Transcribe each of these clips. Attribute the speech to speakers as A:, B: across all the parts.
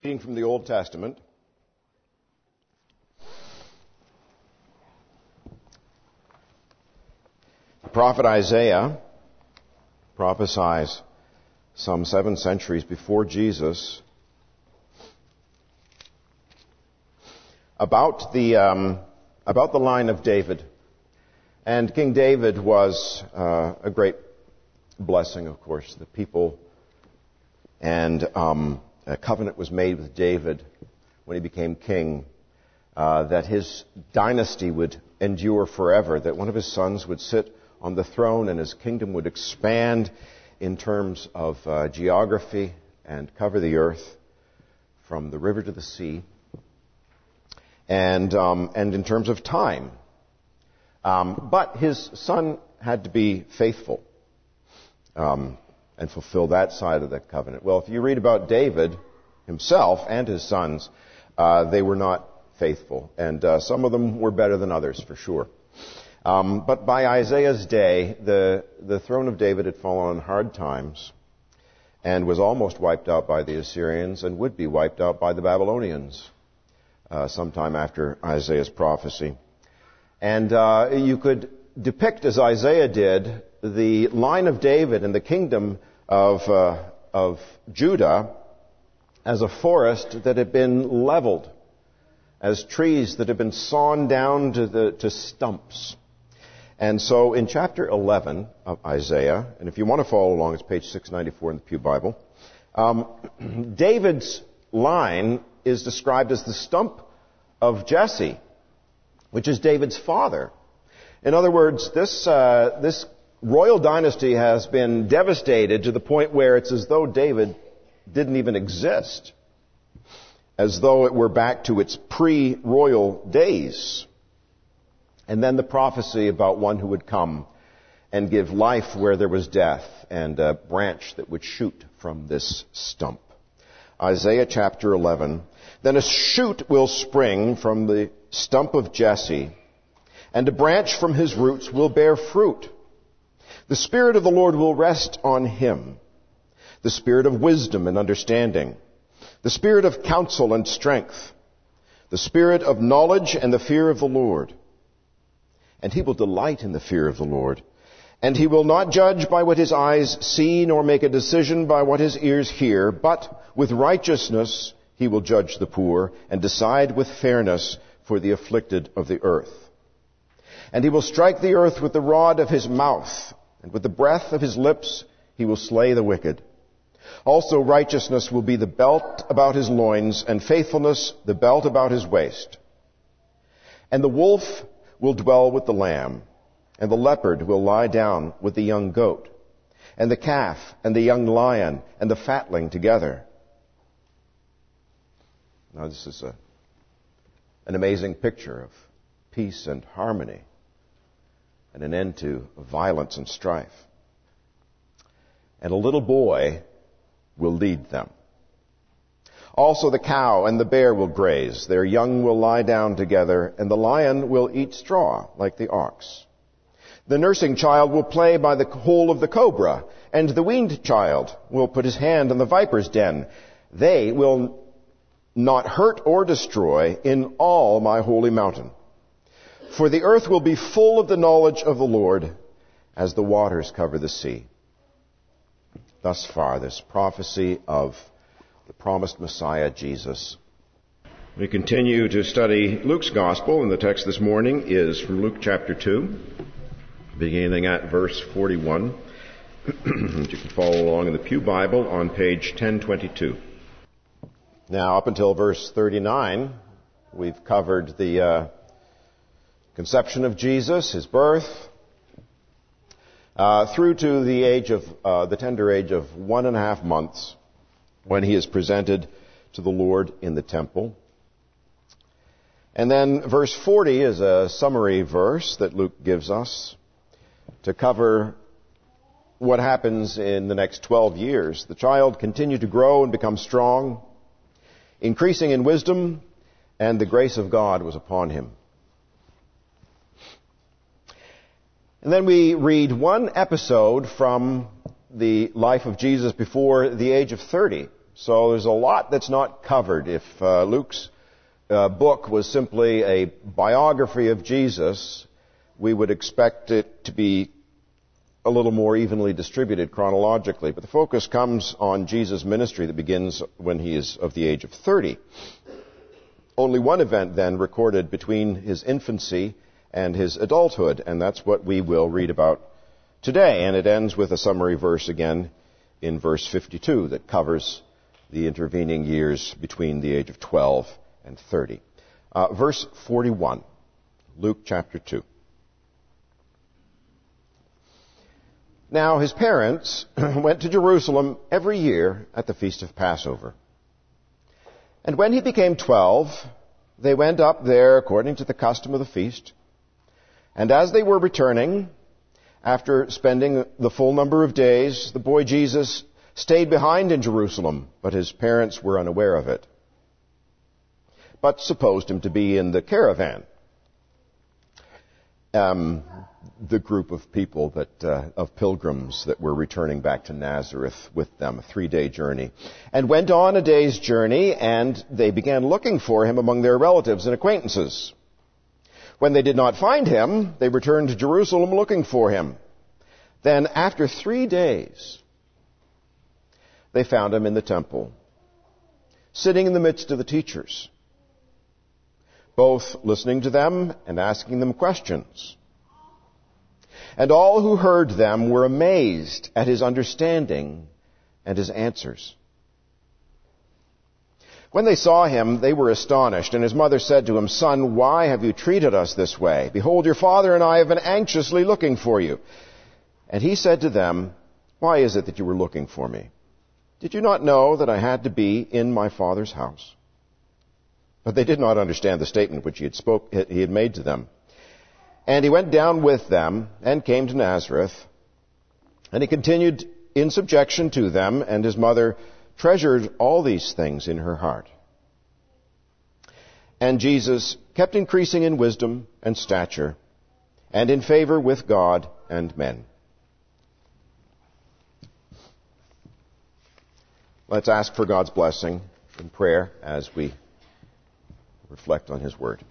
A: reading from the Old Testament. The prophet Isaiah prophesies some 7 centuries before Jesus about the line of David. And King David was a great blessing, of course. The people and a covenant was made with David when he became king, that his dynasty would endure forever, that one of his sons would sit on the throne and his kingdom would expand in terms of geography and cover the earth from the river to the sea, and in terms of time. But his son had to be faithful and fulfill that side of the covenant. Well, if you read about David himself and his sons, they were not faithful, and some of them were better than others, for sure. But by Isaiah's day, the throne of David had fallen on hard times and was almost wiped out by the Assyrians and would be wiped out by the Babylonians sometime after Isaiah's prophecy. And you could depict, as Isaiah did, the line of David and the kingdom of Judah as a forest that had been leveled, as trees that had been sawn down to stumps. And so in chapter 11 of Isaiah, and if you want to follow along, it's page 694 in the Pew Bible, David's line is described as the stump of Jesse, which is David's father. In other words, this royal dynasty has been devastated to the point where it's as though David didn't even exist, as though it were back to its pre-royal days. And then the prophecy about one who would come and give life where there was death, and a branch that would shoot from this stump. Isaiah chapter 11. Then a shoot will spring from the stump of Jesse, and a branch from his roots will bear fruit. The Spirit of the Lord will rest on him, the Spirit of wisdom and understanding, the Spirit of counsel and strength, the Spirit of knowledge and the fear of the Lord. And he will delight in the fear of the Lord. And he will not judge by what his eyes see, nor make a decision by what his ears hear, but with righteousness he will judge the poor, and decide with fairness for the afflicted of the earth. And he will strike the earth with the rod of his mouth, and with the breath of his lips he will slay the wicked. Also righteousness will be the belt about his loins, and faithfulness the belt about his waist. And the wolf will dwell with the lamb, and the leopard will lie down with the young goat, and the calf and the young lion and the fatling together. Now this is an amazing picture of peace and harmony, and an end to violence and strife. And a little boy will lead them. Also the cow and the bear will graze. Their young will lie down together, and the lion will eat straw like the ox. The nursing child will play by the hole of the cobra, and the weaned child will put his hand in the viper's den. They will not hurt or destroy in all my holy mountain. For the earth will be full of the knowledge of the Lord as the waters cover the sea. Thus far, this prophecy of the promised Messiah, Jesus. We continue to study Luke's Gospel, and the text this morning is from Luke chapter 2, beginning at verse 41. You can follow along in the Pew Bible on page 1022. Now, up until verse 39, we've covered the conception of Jesus, his birth, through to the age of the tender age of 1.5 months, when he is presented to the Lord in the temple. And then verse 40 is a summary verse that Luke gives us to cover what happens in the next 12 years. The child continued to grow and become strong, increasing in wisdom, and the grace of God was upon him. And then we read one episode from the life of Jesus before the age of 30. So there's a lot that's not covered. If Luke's book was simply a biography of Jesus, we would expect it to be a little more evenly distributed chronologically. But the focus comes on Jesus' ministry that begins when he is of the age of 30. Only one event then recorded between his infancy and his adulthood, and that's what we will read about today. And it ends with a summary verse again in verse 52 that covers the intervening years between the age of 12 and 30. Verse 41, Luke chapter 2. Now his parents went to Jerusalem every year at the feast of Passover. And when he became 12, they went up there according to the custom of the feast. And as they were returning, after spending the full number of days, the boy Jesus stayed behind in Jerusalem, but his parents were unaware of it, but supposed him to be in the caravan. The group of people of pilgrims that were returning back to Nazareth with them, a 3-day journey, and went on a day's journey, and they began looking for him among their relatives and acquaintances. When they did not find him, they returned to Jerusalem looking for him. Then, after 3 days, they found him in the temple, sitting in the midst of the teachers, both listening to them and asking them questions. And all who heard them were amazed at his understanding and his answers. When they saw him, they were astonished, and his mother said to him, "Son, why have you treated us this way? Behold, your father and I have been anxiously looking for you." And he said to them, "Why is it that you were looking for me? Did you not know that I had to be in my father's house?" But they did not understand the statement which he had made to them. And he went down with them and came to Nazareth, and he continued in subjection to them, and his mother treasured all these things in her heart. And Jesus kept increasing in wisdom and stature, and in favor with God and men. Let's ask for God's blessing in prayer as we reflect on his word.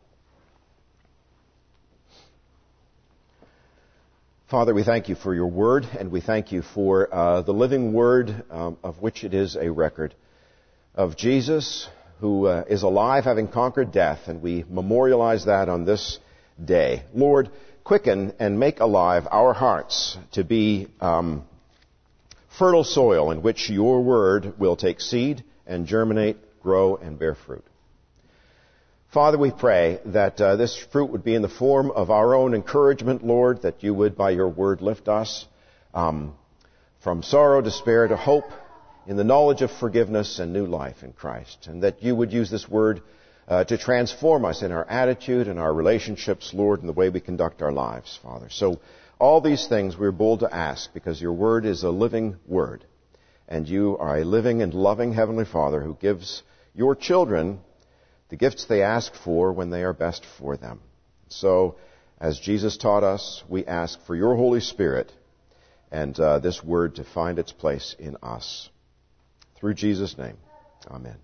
A: Father, we thank you for your word, and we thank you for the living word of which it is a record of Jesus, who is alive, having conquered death, and we memorialize that on this day. Lord, quicken and make alive our hearts to be fertile soil in which your word will take seed and germinate, grow, and bear fruit. Father, we pray that this fruit would be in the form of our own encouragement, Lord, that you would, by your word, lift us from sorrow, despair to hope in the knowledge of forgiveness and new life in Christ, and that you would use this word to transform us in our attitude and our relationships, Lord, and the way we conduct our lives, Father. So all these things we're bold to ask because your word is a living word, and you are a living and loving Heavenly Father who gives your children the gifts they ask for when they are best for them. So, as Jesus taught us, we ask for your Holy Spirit and this word to find its place in us. Through Jesus' name, amen.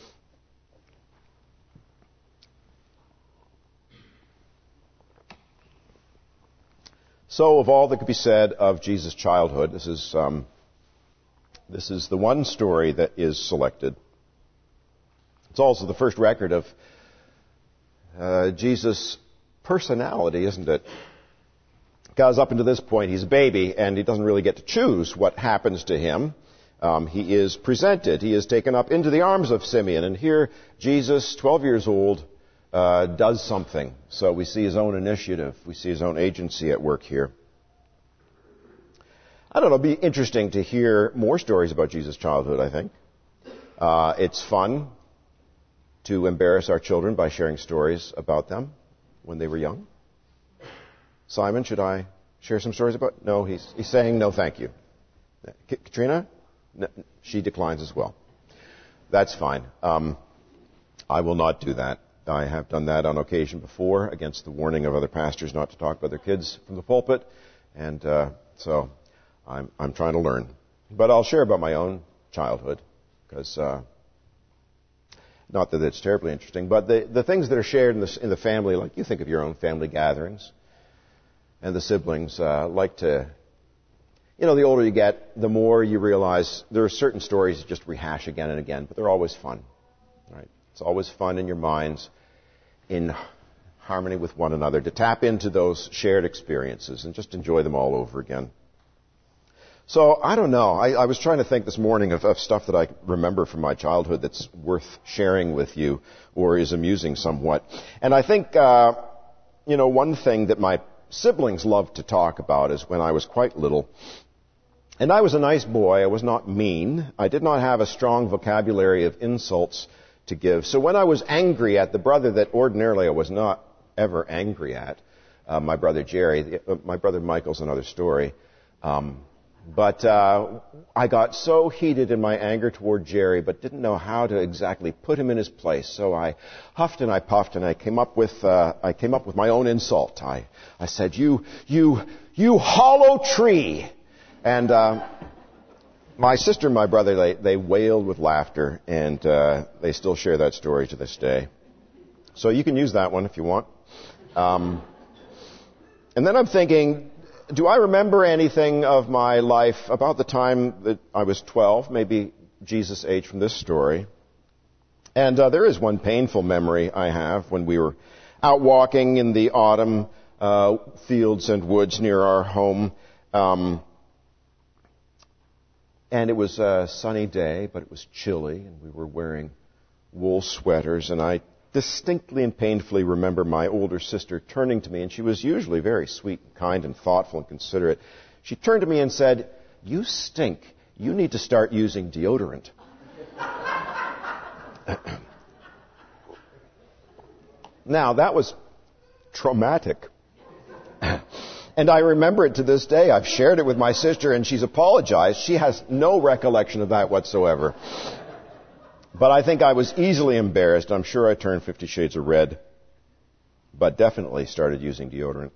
A: So, of all that could be said of Jesus' childhood, this is the one story that is selected. It's also the first record of Jesus' personality, isn't it? Because up until this point, he's a baby, and he doesn't really get to choose what happens to him. He is presented. He is taken up into the arms of Simeon, and here Jesus, 12 years old, does something. So we see his own initiative. We see his own agency at work here. I don't know, it'd be interesting to hear more stories about Jesus' childhood, I think. It's fun to embarrass our children by sharing stories about them when they were young. Simon, should I share some stories about? No, he's saying no, thank you. Katrina? No, she declines as well. That's fine. I will not do that. I have done that on occasion before against the warning of other pastors not to talk about their kids from the pulpit. And so I'm trying to learn. But I'll share about my own childhood because not that it's terribly interesting, but the things that are shared in the family, like you think of your own family gatherings, and the siblings like to, the older you get, the more you realize there are certain stories that just rehash again and again, but they're always fun, right? It's always fun in your minds, in harmony with one another, to tap into those shared experiences and just enjoy them all over again. So, I don't know. I was trying to think this morning of stuff that I remember from my childhood that's worth sharing with you or is amusing somewhat. And I think, one thing that my siblings loved to talk about is when I was quite little. And I was a nice boy. I was not mean. I did not have a strong vocabulary of insults to give. So when I was angry at the brother that ordinarily I was not ever angry at, my brother Jerry, my brother Michael's another story, but I got so heated in my anger toward Jerry, but didn't know how to exactly put him in his place. So I huffed and I puffed, and I came up with my own insult. I said, "You hollow tree!" And my sister and my brother, they wailed with laughter, and they still share that story to this day. So you can use that one if you want. And then I'm thinking, do I remember anything of my life about the time that I was 12, maybe Jesus' age, from this story? And there is one painful memory I have when we were out walking in the autumn fields and woods near our home. And it was a sunny day, but it was chilly, and we were wearing wool sweaters, and I distinctly and painfully remember my older sister turning to me, and she was usually very sweet and kind and thoughtful and considerate. She turned to me and said, "You stink. You need to start using deodorant." Now, that was traumatic. And I remember it to this day. I've shared it with my sister, and she's apologized. She has no recollection of that whatsoever. But I think I was easily embarrassed. I'm sure I turned 50 shades of red, but definitely started using deodorant.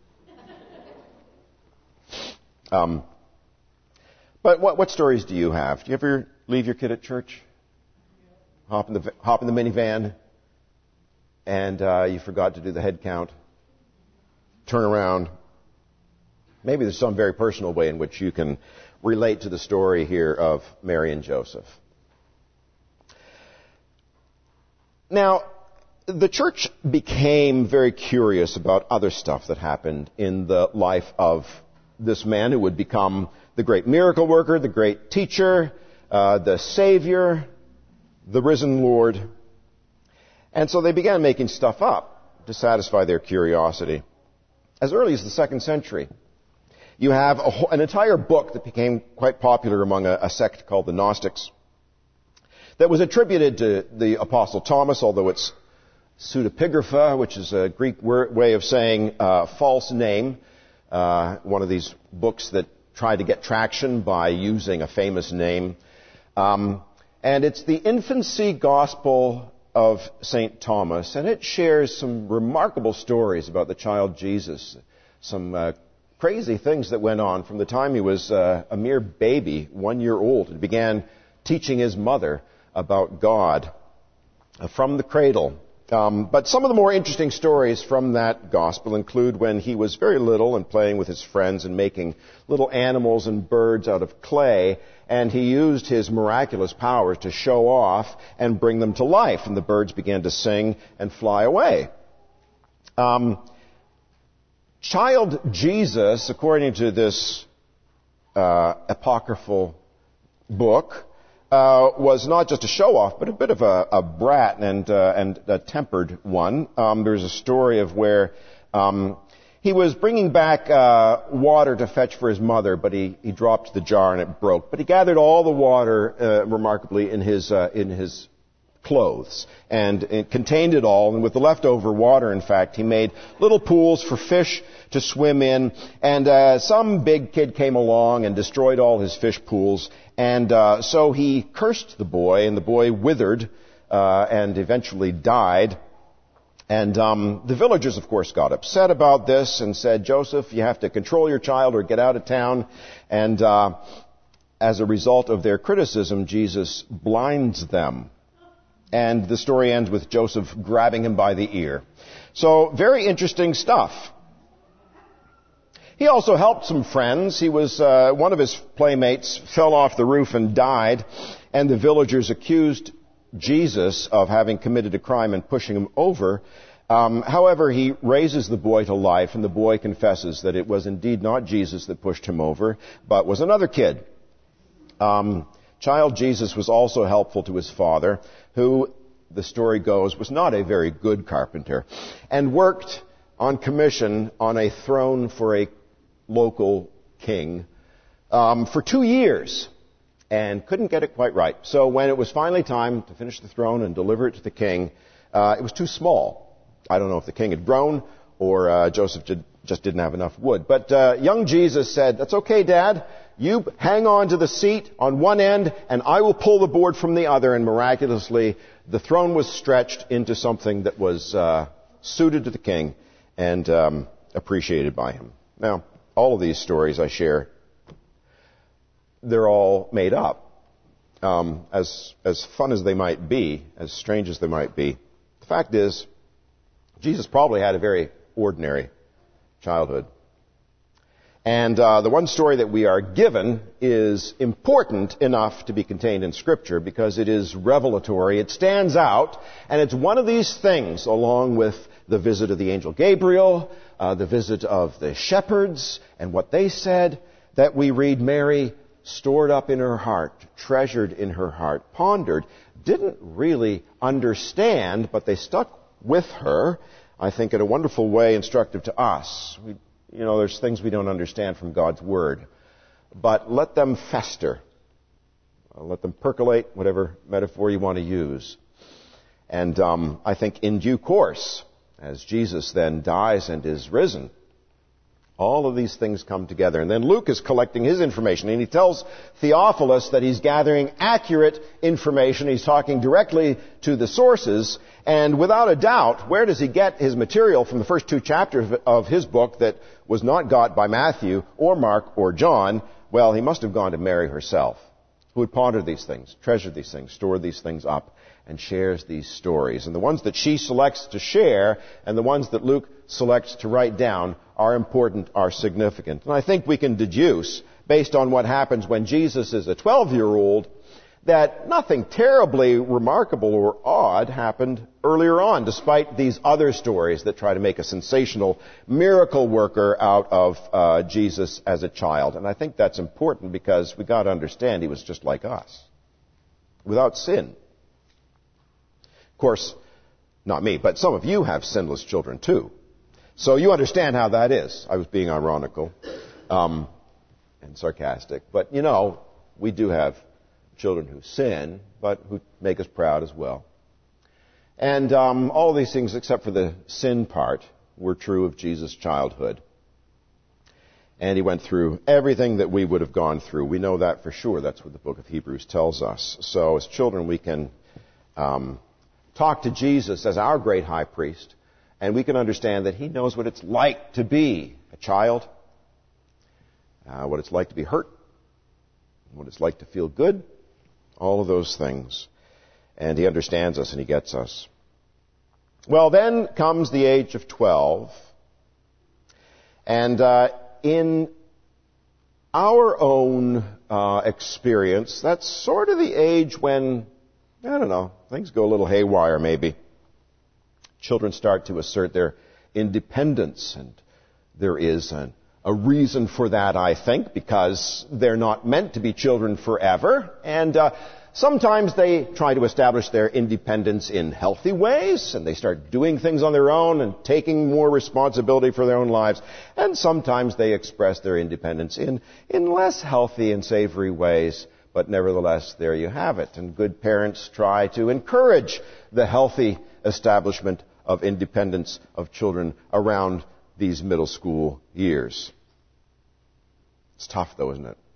A: But what stories do you have? Do you ever leave your kid at church? Hop in the minivan, and you forgot to do the head count. Turn around. Maybe there's some very personal way in which you can relate to the story here of Mary and Joseph. Now, the church became very curious about other stuff that happened in the life of this man who would become the great miracle worker, the great teacher, the Savior, the risen Lord. And so they began making stuff up to satisfy their curiosity. As early as the 2nd century, you have an entire book that became quite popular among a sect called the Gnostics that was attributed to the Apostle Thomas, although it's pseudepigrapha, which is a Greek way of saying false name, one of these books that tried to get traction by using a famous name. And it's the infancy gospel of St. Thomas, and it shares some remarkable stories about the child Jesus, some crazy things that went on from the time he was a mere baby, 1 year old, and began teaching his mother about God from the cradle. But some of the more interesting stories from that gospel include when he was very little and playing with his friends and making little animals and birds out of clay, and he used his miraculous powers to show off and bring them to life, and the birds began to sing and fly away. Child Jesus, according to this apocryphal book, was not just a show-off, but a bit of a brat and a tempered one. There's a story of where he was bringing back water to fetch for his mother, but he dropped the jar and it broke. But he gathered all the water, remarkably, in his clothes, and it contained it all. And with the leftover water, in fact, he made little pools for fish to swim in. And some big kid came along and destroyed all his fish pools. And so he cursed the boy, and the boy withered and eventually died. And the villagers, of course, got upset about this and said, "Joseph, you have to control your child or get out of town." And as a result of their criticism, Jesus blinds them. And the story ends with Joseph grabbing him by the ear. So, very interesting stuff. He also helped some friends. One of his playmates fell off the roof and died, and the villagers accused Jesus of having committed a crime and pushing him over. However, he raises the boy to life, and the boy confesses that it was indeed not Jesus that pushed him over, but was another kid. Child Jesus was also helpful to his father, who, the story goes, was not a very good carpenter, and worked on commission on a throne for a local king for 2 years, and couldn't get it quite right. So when it was finally time to finish the throne and deliver it to the king, it was too small. I don't know if the king had grown or Joseph just didn't have enough wood. But young Jesus said, "That's okay, Dad. You hang on to the seat on one end, and I will pull the board from the other." And miraculously, the throne was stretched into something that was suited to the king and appreciated by him. Now, all of these stories I share, they're all made up. As fun as they might be, as strange as they might be, the fact is, Jesus probably had a very ordinary childhood. And the one story that we are given is important enough to be contained in Scripture because it is revelatory. It stands out, and it's one of these things, along with the visit of the angel Gabriel, the visit of the shepherds, and what they said, that we read Mary stored up in her heart, treasured in her heart, pondered, didn't really understand, but they stuck with her, I think, in a wonderful way, instructive to us. There's things we don't understand from God's Word. But let them fester. Let them percolate, whatever metaphor you want to use. And I think in due course, as Jesus then dies and is risen, all of these things come together. And then Luke is collecting his information, and he tells Theophilus that he's gathering accurate information. He's talking directly to the sources. And without a doubt, where does he get his material from the first 2 chapters of his book that was not got by Matthew or Mark or John? Well, he must have gone to Mary herself, who had pondered these things, treasured these things, stored these things up, and shares these stories. And the ones that she selects to share and the ones that Luke selects to write down are important, are significant. And I think we can deduce, based on what happens when Jesus is a 12-year-old, that nothing terribly remarkable or odd happened earlier on, despite these other stories that try to make a sensational miracle worker out of Jesus as a child. And I think that's important because we got to understand he was just like us, without sin. Of course, not me, but some of you have sinless children too. So you understand how that is. I was being ironical and sarcastic. But, we do have children who sin, but who make us proud as well. And all of these things, except for the sin part, were true of Jesus' childhood. And he went through everything that we would have gone through. We know that for sure. That's what the book of Hebrews tells us. So as children, we can talk to Jesus as our great high priest, and we can understand that he knows what it's like to be a child, what it's like to be hurt, what it's like to feel good, all of those things. And he understands us and he gets us. Well, then comes the age of 12. And in our own experience, that's sort of the age when, things go a little haywire maybe. Children start to assert their independence, and there is a reason for that, I think, because they're not meant to be children forever. And sometimes they try to establish their independence in healthy ways, and they start doing things on their own and taking more responsibility for their own lives. And sometimes they express their independence in less healthy and savory ways. But nevertheless, there you have it. And good parents try to encourage the healthy establishment of independence of children around these middle school years. It's tough, though, isn't it?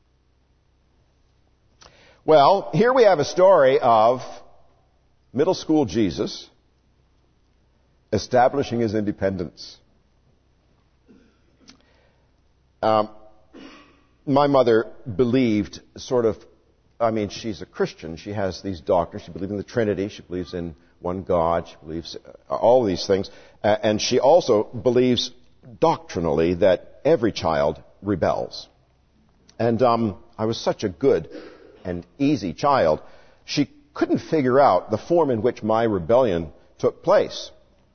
A: Well, here we have a story of middle school Jesus establishing his independence. Now, my mother believed she's a Christian. She has these doctrines. She believes in the Trinity. She believes in one God. She believes all of these things. And she also believes doctrinally that every child rebels. And I was such a good and easy child. She couldn't figure out the form in which my rebellion took place.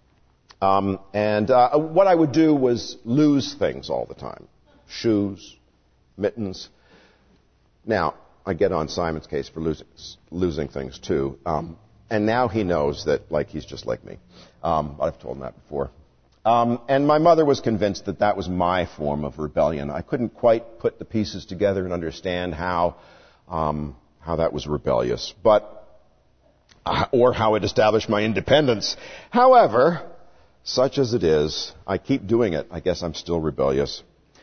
A: What I would do was lose things all the time. Shoes, mittens. Now, I get on Simon's case for losing things too. And now he knows that, he's just like me. I've told him that before. And my mother was convinced that that was my form of rebellion. I couldn't quite put the pieces together and understand how that was rebellious, or how it established my independence. However, such as it is, I keep doing it. I guess I'm still rebellious.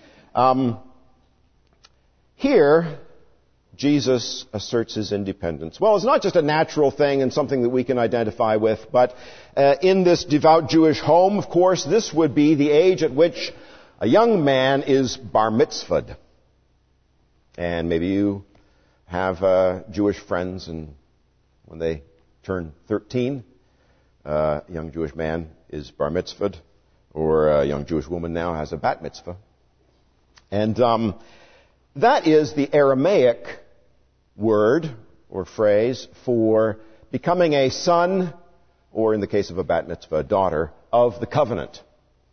A: Here, Jesus asserts his independence. Well, it's not just a natural thing and something that we can identify with, but in this devout Jewish home, of course, this would be the age at which a young man is bar mitzvahed. And maybe you have Jewish friends, and when they turn 13, a young Jewish man is bar mitzvahed, or a young Jewish woman now has a bat mitzvah. And that is the Aramaic word or phrase for becoming a son, or in the case of a bat mitzvah, a daughter, of the covenant.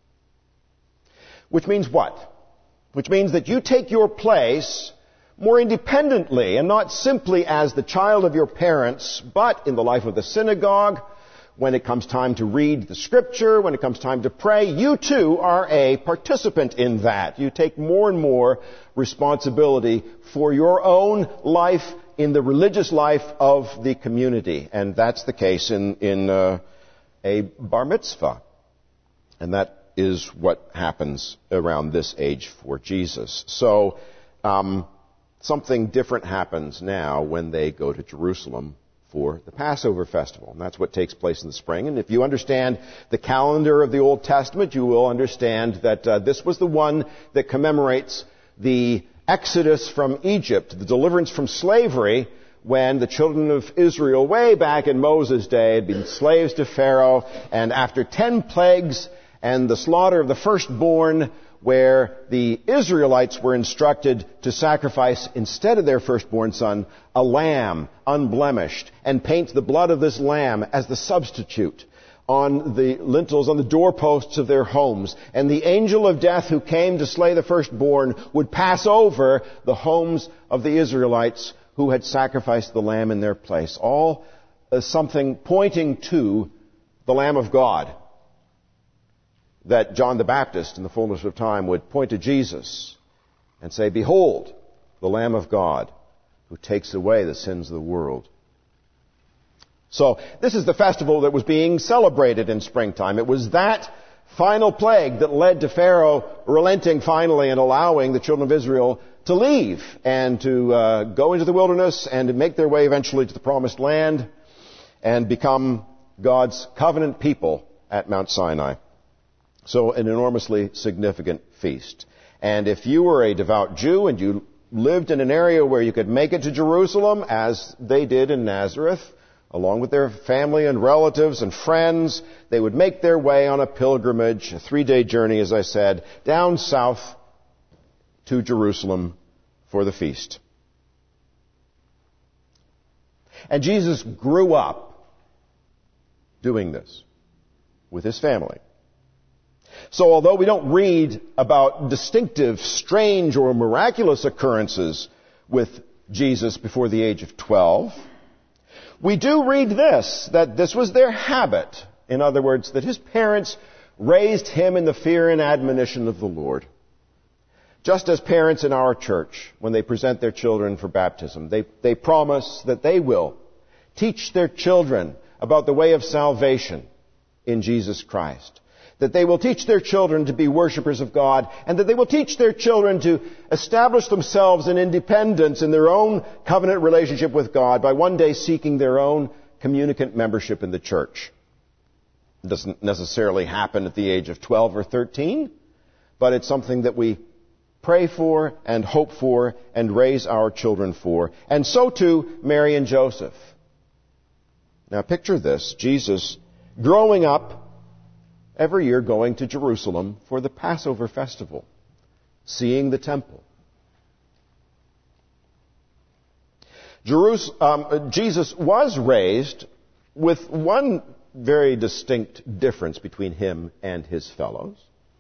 A: Which means what? Which means that you take your place more independently, and not simply as the child of your parents, but in the life of the synagogue. When it comes time to read the Scripture, when it comes time to pray, you too are a participant in that. You take more and more responsibility for your own life in the religious life of the community. And that's the case in a bar mitzvah. And that is what happens around this age for Jesus. So, something different happens now when they go to Jerusalem for the Passover festival. And that's what takes place in the spring. And if you understand the calendar of the Old Testament, you will understand that this was the one that commemorates the exodus from Egypt, the deliverance from slavery, when the children of Israel, way back in Moses' day, had been slaves to Pharaoh, and after 10 plagues and the slaughter of the firstborn, where the Israelites were instructed to sacrifice, instead of their firstborn son, a lamb, unblemished, and paint the blood of this lamb as the substitute on the lintels, on the doorposts of their homes. And the angel of death who came to slay the firstborn would pass over the homes of the Israelites who had sacrificed the lamb in their place. All something pointing to the Lamb of God, that John the Baptist, in the fullness of time, would point to Jesus and say, "Behold, the Lamb of God, who takes away the sins of the world." So, this is the festival that was being celebrated in springtime. It was that final plague that led to Pharaoh relenting finally and allowing the children of Israel to leave and to go into the wilderness and to make their way eventually to the Promised Land and become God's covenant people at Mount Sinai. So an enormously significant feast. And if you were a devout Jew and you lived in an area where you could make it to Jerusalem, as they did in Nazareth, along with their family and relatives and friends, they would make their way on a pilgrimage, a 3-day journey, as I said, down south to Jerusalem for the feast. And Jesus grew up doing this with his family. So although we don't read about distinctive, strange, or miraculous occurrences with Jesus before the age of 12, we do read this, that this was their habit. In other words, that his parents raised him in the fear and admonition of the Lord. Just as parents in our church, when they present their children for baptism, they promise that they will teach their children about the way of salvation in Jesus Christ. That they will teach their children to be worshipers of God, and that they will teach their children to establish themselves in independence in their own covenant relationship with God by one day seeking their own communicant membership in the church. It doesn't necessarily happen at the age of 12 or 13, but it's something that we pray for and hope for and raise our children for. And so too, Mary and Joseph. Now picture this, Jesus growing up, every year going to Jerusalem for the Passover festival, seeing the temple. Jesus was raised with one very distinct difference between him and his fellows.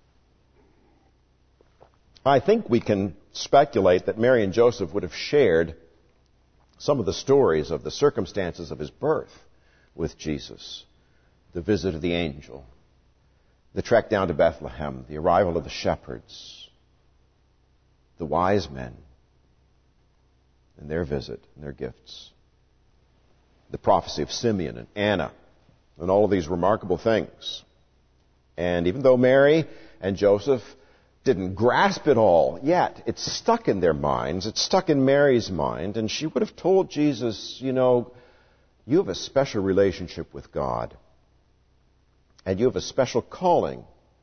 A: I think we can speculate that Mary and Joseph would have shared some of the stories of the circumstances of his birth with Jesus. The visit of the angel, the trek down to Bethlehem, the arrival of the shepherds, the wise men, and their visit and their gifts. The prophecy of Simeon and Anna, and all of these remarkable things. And even though Mary and Joseph didn't grasp it all yet, it's stuck in their minds. It's stuck in Mary's mind. And she would have told Jesus, you know, you have a special relationship with God. And you have a special calling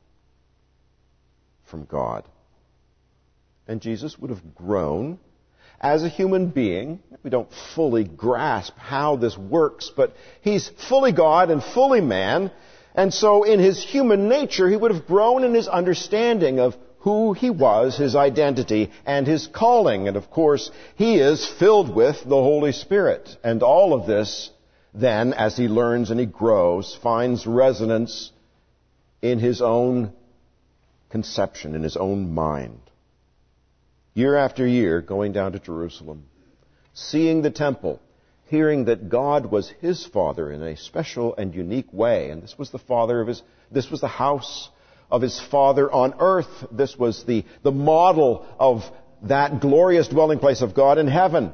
A: from God. And Jesus would have grown as a human being. We don't fully grasp how this works, but he's fully God and fully man. And so in his human nature, he would have grown in his understanding of who he was, his identity, and his calling. And of course, he is filled with the Holy Spirit. And all of this, then, as he learns and he grows, finds resonance in his own conception, in his own mind. Year after year, going down to Jerusalem, seeing the temple, hearing that God was his Father in a special and unique way, and this was the house of his Father on earth. This was the model of that glorious dwelling place of God in heaven.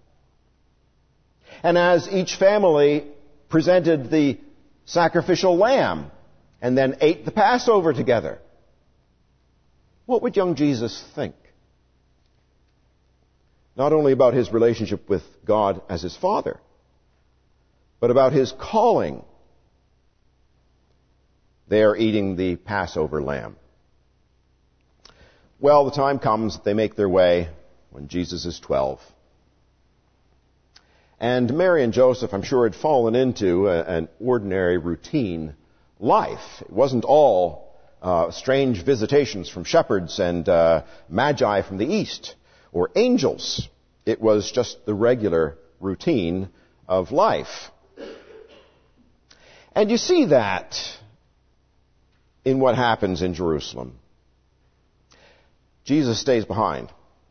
A: And as each family presented the sacrificial lamb and then ate the Passover together, what would young Jesus think? Not only about his relationship with God as his Father, but about his calling. They are eating the Passover lamb. Well, the time comes that they make their way when Jesus is 12. And Mary and Joseph, I'm sure, had fallen into an ordinary routine life. It wasn't all strange visitations from shepherds and magi from the east, or angels. It was just the regular routine of life. And you see that in what happens in Jerusalem. Jesus stays behind.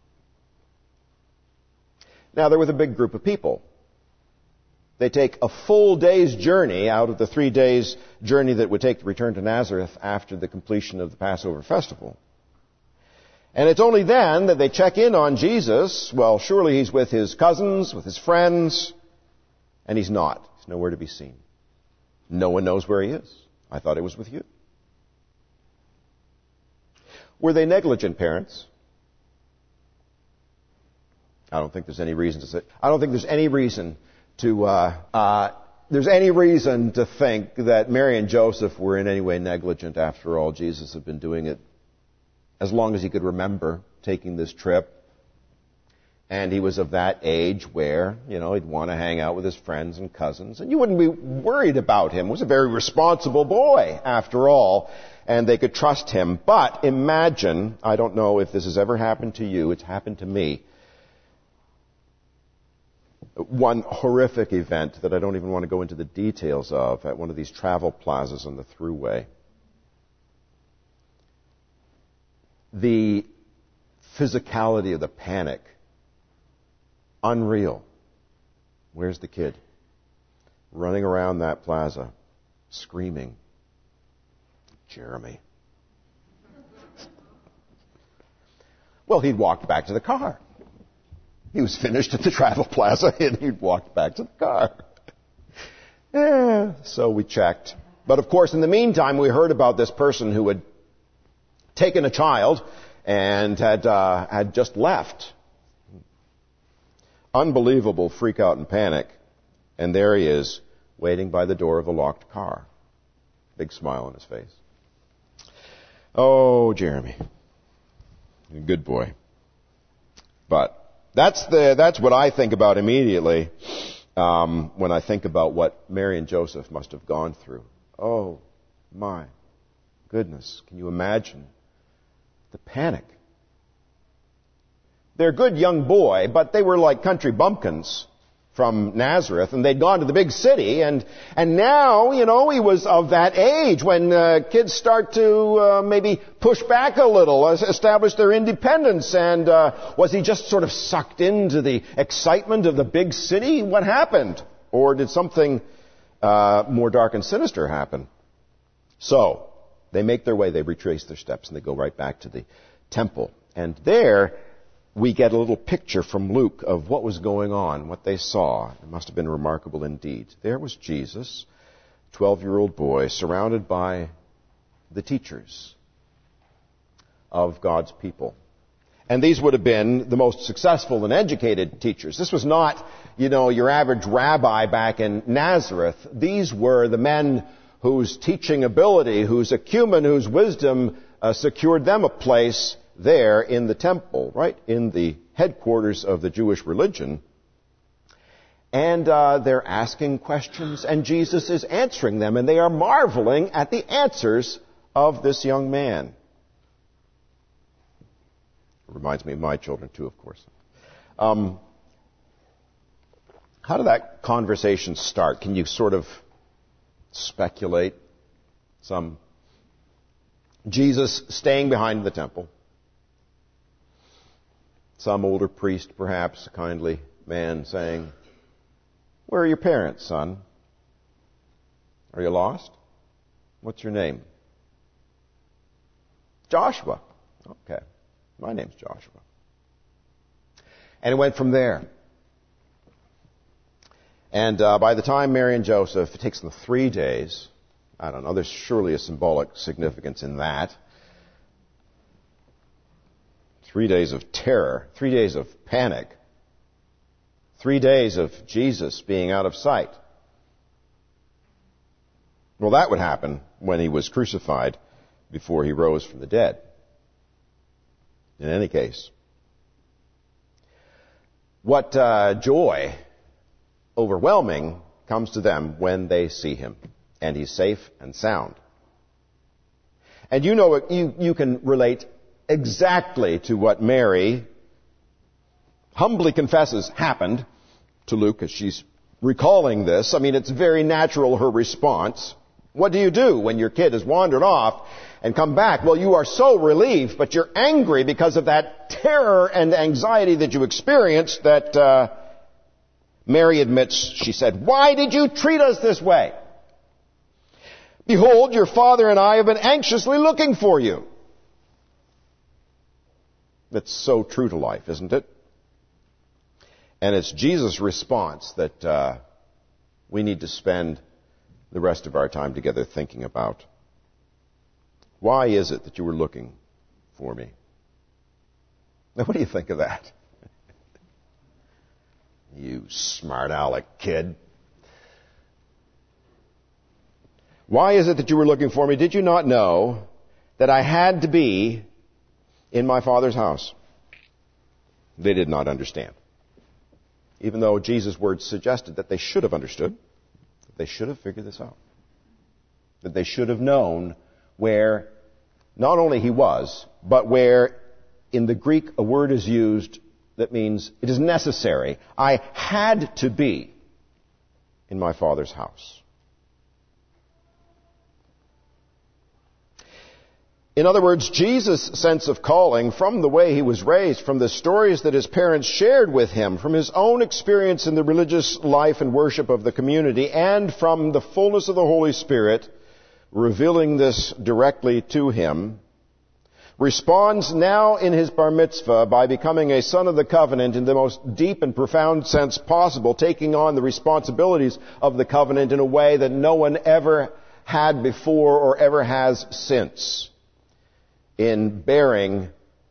A: Now, they're with a big group of people. They take a full day's journey out of the 3 days' journey that would take to return to Nazareth after the completion of the Passover festival. And it's only then that they check in on Jesus. Well, surely he's with his cousins, with his friends, and he's not. He's nowhere to be seen. No one knows where he is. I thought he was with you. Were they negligent parents? I don't think there's any reason to say. I don't think there's any reason to think that Mary and Joseph were in any way negligent. After all, Jesus had been doing it as long as he could remember, taking this trip. And he was of that age where, he'd want to hang out with his friends and cousins. And you wouldn't be worried about him. He was a very responsible boy, after all. And they could trust him. But imagine, I don't know if this has ever happened to you, it's happened to me. One horrific event that I don't even want to go into the details of at one of these travel plazas on the Thruway. The physicality of the panic. Unreal. Where's the kid? Running around that plaza, screaming, Jeremy. Well, he'd walked back to the car. He was finished at the travel plaza and he'd walked back to the car. So we checked. But of course, in the meantime, we heard about this person who had taken a child and had just left. Unbelievable freak out and panic. And there he is, waiting by the door of the locked car. Big smile on his face. Oh, Jeremy. Good boy. But that's what I think about immediately when I think about what Mary and Joseph must have gone through. Oh, my goodness. Can you imagine the panic? They're a good young boy, but they were like country bumpkins from Nazareth, and they'd gone to the big city, and now, he was of that age when kids start to maybe push back a little, establish their independence, and was he just sort of sucked into the excitement of the big city? What happened? Or did something more dark and sinister happen? So, they make their way, they retrace their steps, and they go right back to the temple. And there, we get a little picture from Luke of what was going on, what they saw. It must have been remarkable indeed. There was Jesus, 12-year-old boy, surrounded by the teachers of God's people. And these would have been the most successful and educated teachers. This was not, your average rabbi back in Nazareth. These were the men whose teaching ability, whose acumen, whose wisdom secured them a place there in the temple, right in the headquarters of the Jewish religion. And they're asking questions, and Jesus is answering them, and they are marveling at the answers of this young man. It reminds me of my children, too, of course. How did that conversation start? Can you sort of speculate? Some Jesus staying behind the temple. Some older priest, perhaps, a kindly man saying, "Where are your parents, son? Are you lost? What's your name?" "Joshua." "Okay, my name's Joshua." And it went from there. And by the time Mary and Joseph, it takes them 3 days. I don't know, there's surely a symbolic significance in that. 3 days of terror, 3 days of panic, 3 days of Jesus being out of sight. Well, that would happen when he was crucified before he rose from the dead. In any case, what joy overwhelming comes to them when they see him, and he's safe and sound. And you can relate exactly to what Mary humbly confesses happened to Luke as she's recalling this. I mean, it's very natural, her response. What do you do when your kid has wandered off and come back? Well, you are so relieved, but you're angry because of that terror and anxiety that you experienced that Mary admits, she said, "Why did you treat us this way? Behold, your father and I have been anxiously looking for you." That's so true to life, isn't it? And it's Jesus' response that we need to spend the rest of our time together thinking about. Why is it that you were looking for me? Now, what do you think of that? You smart aleck kid. Why is it that you were looking for me? Did you not know that I had to be in my Father's house? They did not understand. Even though Jesus' words suggested that they should have understood, that they should have figured this out, that they should have known where not only he was, but where in the Greek a word is used that means it is necessary. I had to be in my Father's house. In other words, Jesus' sense of calling from the way he was raised, from the stories that his parents shared with him, from his own experience in the religious life and worship of the community, and from the fullness of the Holy Spirit, revealing this directly to him, responds now in his bar mitzvah by becoming a son of the covenant in the most deep and profound sense possible, taking on the responsibilities of the covenant in a way that no one ever had before or ever has since, in bearing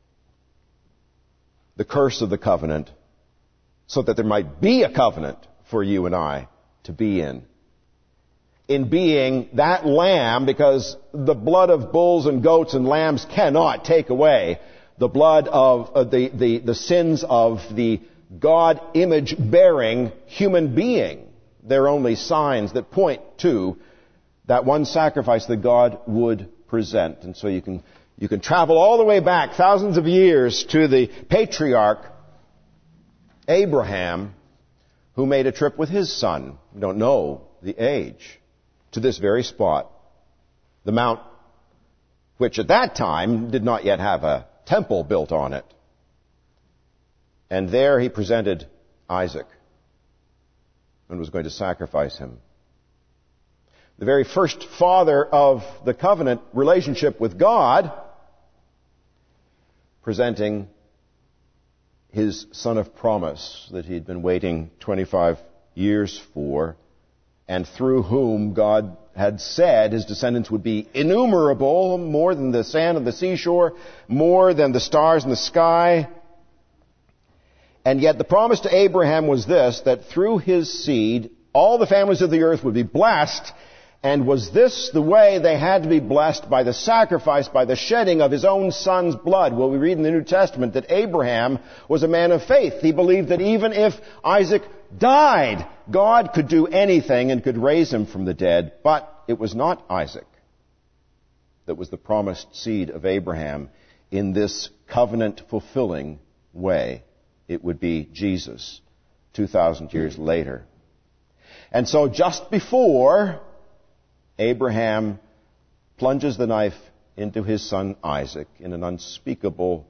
A: the curse of the covenant so that there might be a covenant for you and I to be in. In being that lamb, because the blood of bulls and goats and lambs cannot take away the blood of the sins of the God image-bearing human being. They're only signs that point to that one sacrifice that God would present. And so you can travel all the way back thousands of years to the patriarch Abraham, who made a trip with his son. We don't know the age, to this very spot, the mount which at that time did not yet have a temple built on it. And there he presented Isaac and was going to sacrifice him. The very first father of the covenant relationship with God, presenting his son of promise that he had been waiting 25 years for, and through whom God had said his descendants would be innumerable, more than the sand of the seashore, more than the stars in the sky. And yet the promise to Abraham was this, that through his seed, all the families of the earth would be blessed. And was this the way they had to be blessed? By the sacrifice, by the shedding of his own son's blood. Well, we read in the New Testament that Abraham was a man of faith. He believed that even if Isaac died, God could do anything and could raise him from the dead. But it was not Isaac that was the promised seed of Abraham in this covenant-fulfilling way. It would be Jesus, 2,000 years later. And so just before Abraham plunges the knife into his son Isaac in an unspeakably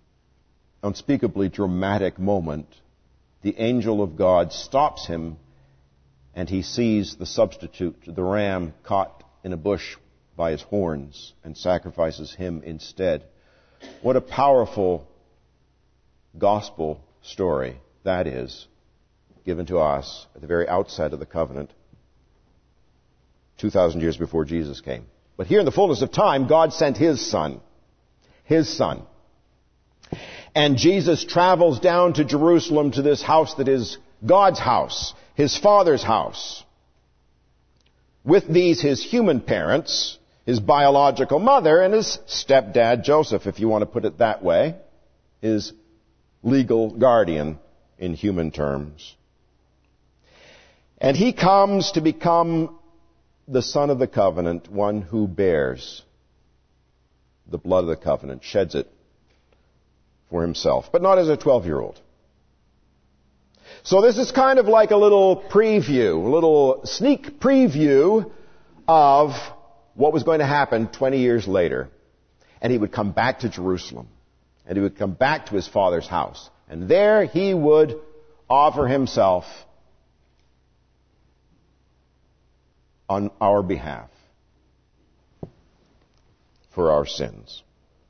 A: dramatic moment, the angel of God stops him and he sees the substitute, the ram caught in a bush by his horns, and sacrifices him instead. What a powerful gospel story that is, given to us at the very outset of the covenant, 2,000 years before Jesus came. But here in the fullness of time, God sent His Son. His Son. And Jesus travels down to Jerusalem, to this house that is God's house, His Father's house. With these, His human parents, His biological mother, and His stepdad, Joseph, if you want to put it that way, His legal guardian in human terms. And He comes to become the Son of the covenant, one who bears the blood of the covenant, sheds it for Himself, but not as a 12-year-old. So this is kind of like a little preview, a little sneak preview of what was going to happen 20 years later. And He would come back to Jerusalem, and He would come back to His Father's house, and there He would offer Himself on our behalf for our sins.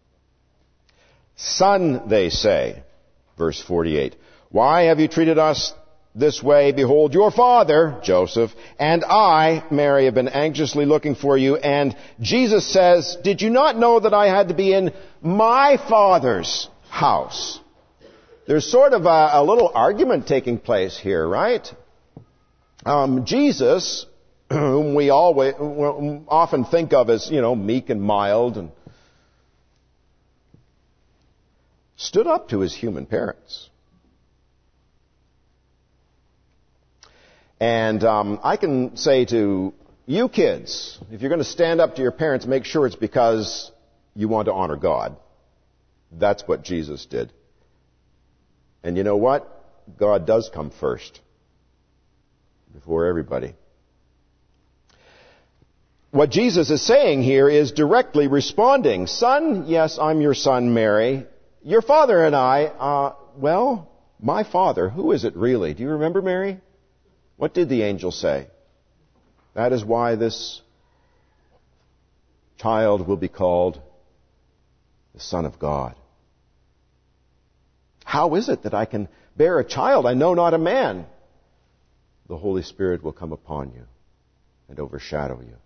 A: Son, they say, verse 48, why have you treated us this way? Behold, your father, Joseph, and I, Mary, have been anxiously looking for you. And Jesus says, did you not know that I had to be in my Father's house? There's sort of a little argument taking place here, right? Jesus, whom we often think of as, meek and mild, and stood up to His human parents. And I can say to you kids, if you're going to stand up to your parents, make sure it's because you want to honor God. That's what Jesus did. And you know what? God does come first, before everybody. What Jesus is saying here is directly responding. Son, yes, I'm your son, Mary. Your father and I, my father, who is it really? Do you remember, Mary? What did the angel say? That is why this child will be called the Son of God. How is it that I can bear a child? I know not a man. The Holy Spirit will come upon you and overshadow you.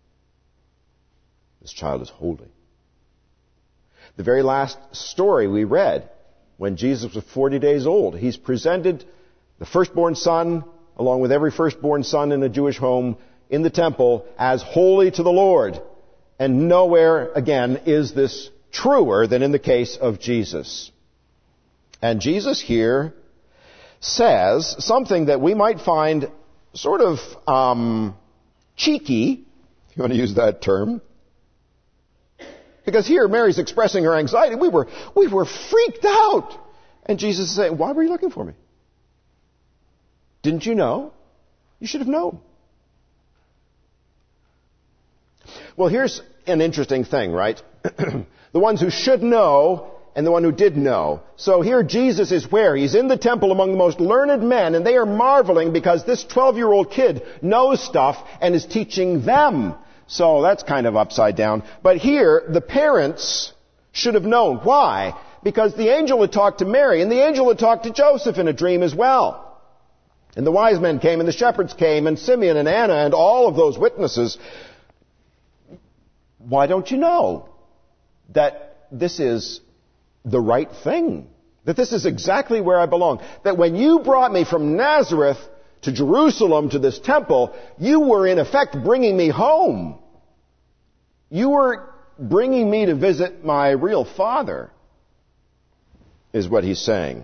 A: This child is holy. The very last story we read, when Jesus was 40 days old, He's presented the firstborn son, along with every firstborn son in a Jewish home, in the temple, as holy to the Lord. And nowhere, again, is this truer than in the case of Jesus. And Jesus here says something that we might find sort of cheeky, if you want to use that term. Because here Mary's expressing her anxiety. We were freaked out. And Jesus is saying, why were you looking for me? Didn't you know? You should have known. Well, here's an interesting thing, right? The ones who should know and the one who did know. So here Jesus is where? He's in the temple among the most learned men, and they are marveling because this 12-year-old kid knows stuff and is teaching them. So that's kind of upside down. But here, the parents should have known. Why? Because the angel had talked to Mary, and the angel had talked to Joseph in a dream as well. And the wise men came, and the shepherds came, and Simeon and Anna, and all of those witnesses. Why don't you know that this is the right thing? That this is exactly where I belong? That when you brought me from Nazareth to Jerusalem to this temple, you were in effect bringing me home. You were bringing me to visit my real father, is what he's saying.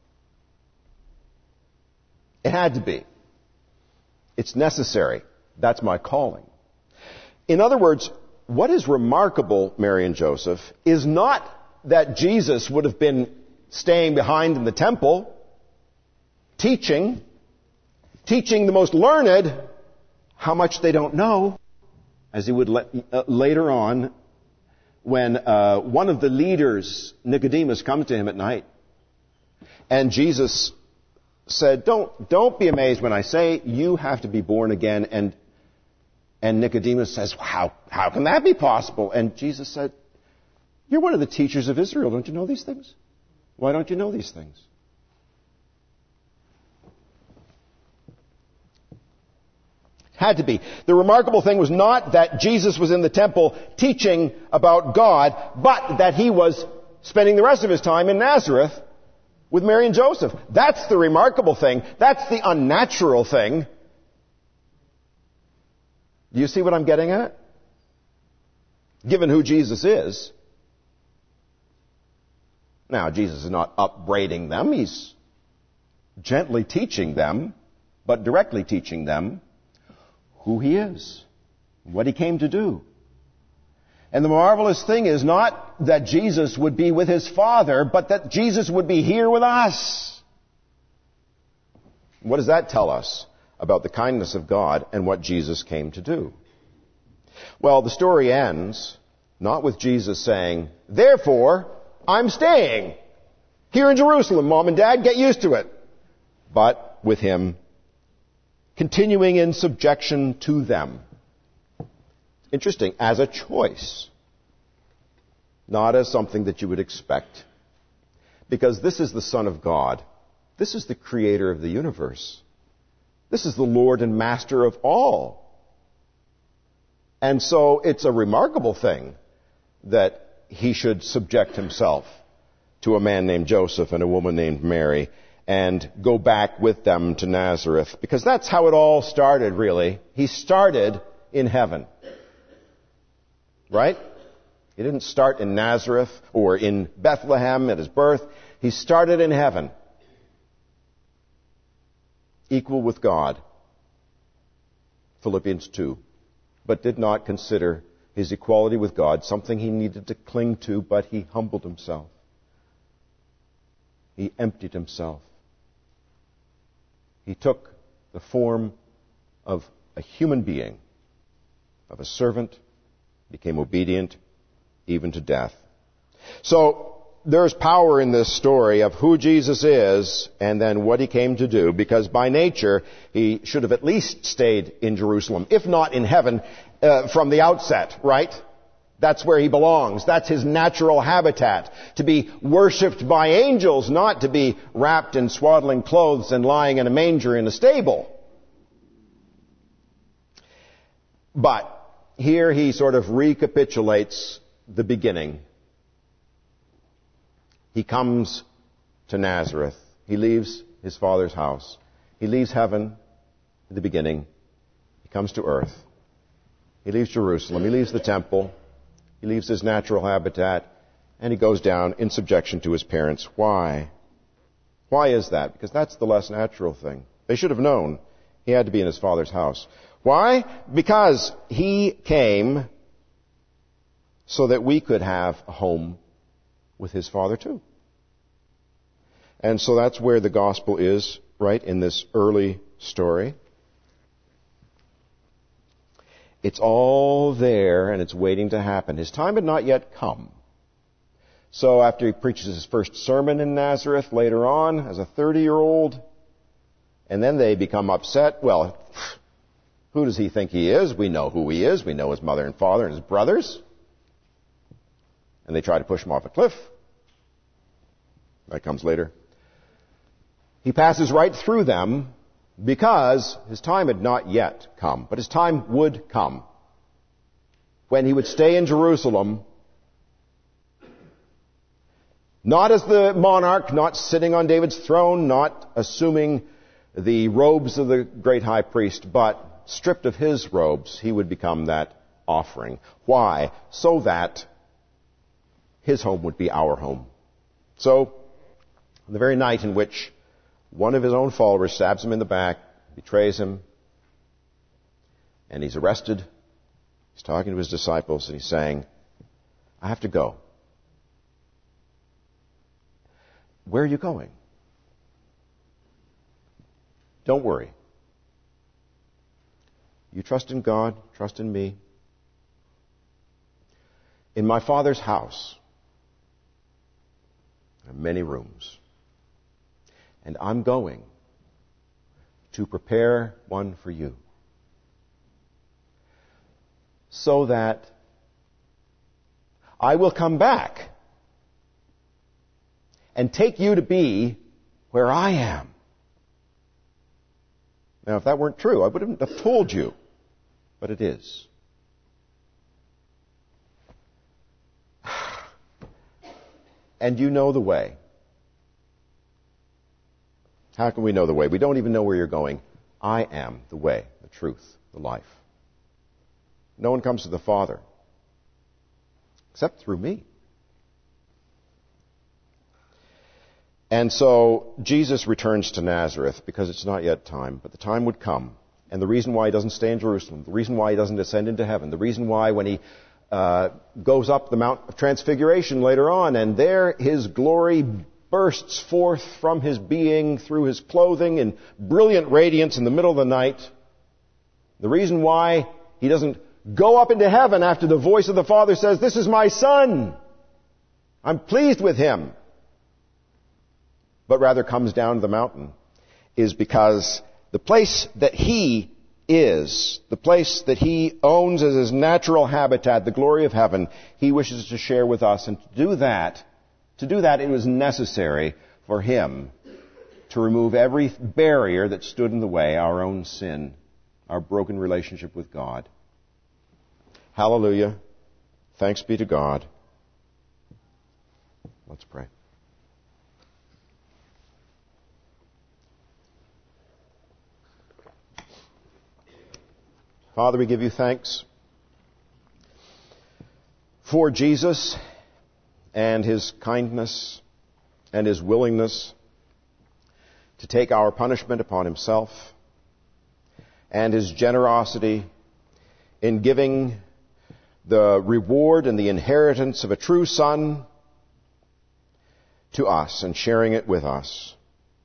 A: It had to be. It's necessary. That's my calling. In other words, what is remarkable, Mary and Joseph, is not that Jesus would have been staying behind in the temple, teaching the most learned how much they don't know, as he would later on when one of the leaders, Nicodemus, comes to him at night. And Jesus said, don't be amazed when I say you have to be born again. And Nicodemus says, how can that be possible? And Jesus said, you're one of the teachers of Israel. Don't you know these things? Why don't you know these things? Had to be. The remarkable thing was not that Jesus was in the temple teaching about God, but that he was spending the rest of his time in Nazareth with Mary and Joseph. That's the remarkable thing. That's the unnatural thing. Do you see what I'm getting at? Given who Jesus is. Now, Jesus is not upbraiding them. He's gently teaching them, but directly teaching them who he is, what he came to do. And the marvelous thing is not that Jesus would be with his Father, but that Jesus would be here with us. What does that tell us about the kindness of God and what Jesus came to do? Well, the story ends not with Jesus saying, therefore, I'm staying here in Jerusalem, Mom and Dad, get used to it. But with him continuing in subjection to them. Interesting, as a choice, not as something that you would expect. Because this is the Son of God. This is the Creator of the universe. This is the Lord and Master of all. And so it's a remarkable thing that he should subject himself to a man named Joseph and a woman named Mary and go back with them to Nazareth. Because that's how it all started, really. He started in heaven. Right? He didn't start in Nazareth or in Bethlehem at his birth. He started in heaven. Equal with God. Philippians 2. But did not consider his equality with God something he needed to cling to, but he humbled himself. He emptied himself. He took the form of a human being, of a servant, became obedient even to death. So there's power in this story of who Jesus is and then what he came to do, because by nature he should have at least stayed in Jerusalem, if not in heaven, from the outset, right? That's where he belongs. That's his natural habitat. To be worshipped by angels, not to be wrapped in swaddling clothes and lying in a manger in a stable. But here he sort of recapitulates the beginning. He comes to Nazareth. He leaves his father's house. He leaves heaven at the beginning. He comes to earth. He leaves Jerusalem. He leaves the temple. He leaves his natural habitat. and he goes down in subjection to his parents. Why? Why is that? Because that's the less natural thing. They should have known he had to be in his father's house. Why? Because he came so that we could have a home with his father too. And so that's where the gospel is, right, in this early story. It's all there and it's waiting to happen. His time had not yet come. So after he preaches his first sermon in Nazareth later on as a 30-year-old, and then they become upset. Well, who does he think he is? We know who he is. We know his mother and father and his brothers. And they try to push him off a cliff. That comes later. He passes right through them because his time had not yet come. But his time would come when he would stay in Jerusalem, not as the monarch, not sitting on David's throne, not assuming the robes of the great high priest, but stripped of his robes, he would become that offering. Why? So that his home would be our home. So, the very night in which one of his own followers stabs him in the back, betrays him, and he's arrested, he's talking to his disciples, and he's saying, I have to go. Where are you going? Don't worry. You trust in God, trust in me. In my Father's house, there are many rooms. And I'm going to prepare one for you. So that I will come back and take you to be where I am. Now, if that weren't true, I wouldn't have told you. But it is. And you know the way. How can we know the way? We don't even know where you're going. I am the way, the truth, the life. No one comes to the Father except through me. And so Jesus returns to Nazareth because it's not yet time, but the time would come. And the reason why he doesn't stay in Jerusalem, the reason why he doesn't ascend into heaven, the reason why when he goes up the Mount of Transfiguration later on, and there his glory bursts forth from his being through his clothing in brilliant radiance in the middle of the night. The reason why he doesn't go up into heaven after the voice of the Father says, this is my Son, I'm pleased with him, but rather comes down to the mountain, is because the place that he is, the place that he owns as his natural habitat, the glory of heaven, he wishes to share with us. And to do that, it was necessary for him to remove every barrier that stood in the way, our own sin, our broken relationship with God. Hallelujah. Thanks be to God. Let's pray. Father, we give you thanks for Jesus and his kindness and his willingness to take our punishment upon himself, and his generosity in giving the reward and the inheritance of a true Son to us and sharing it with us.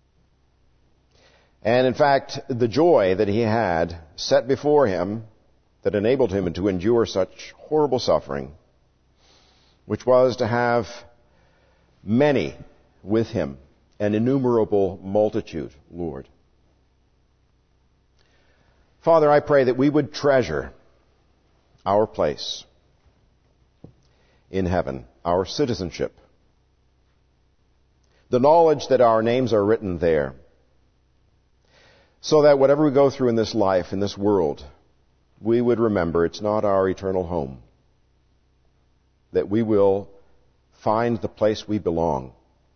A: And in fact, the joy that he had set before him that enabled him to endure such horrible suffering, which was to have many with him, an innumerable multitude, Lord. Father, I pray that we would treasure our place in heaven, our citizenship, the knowledge that our names are written there, so that whatever we go through in this life, in this world, we would remember it's not our eternal home, that we will find the place we belong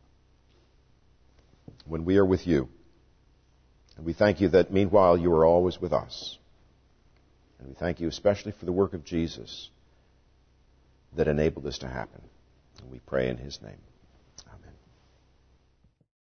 A: when we are with you. And we thank you that meanwhile you are always with us. And we thank you especially for the work of Jesus that enabled this to happen. We pray in His name.